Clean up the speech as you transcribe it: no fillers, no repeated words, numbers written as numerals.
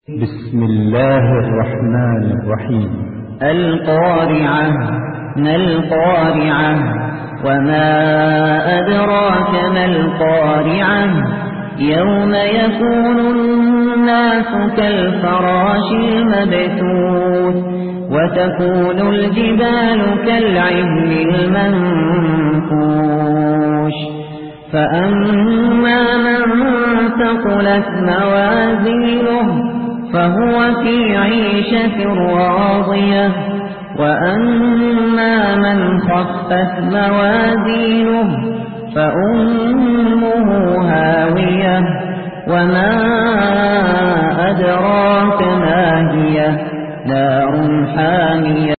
بسم الله الرحمن الرحيم. القارعة ما القارعة وما أدراك ما القارعة يوم يكون الناس كالفراش المبثوث وتكون الجبال كالعهن المنفوش فأما من ثقلت موازينه فهو في عيشة راضية وأما من خفت موازينه فأمه هاوية وما أدراك ما هي نار حامية.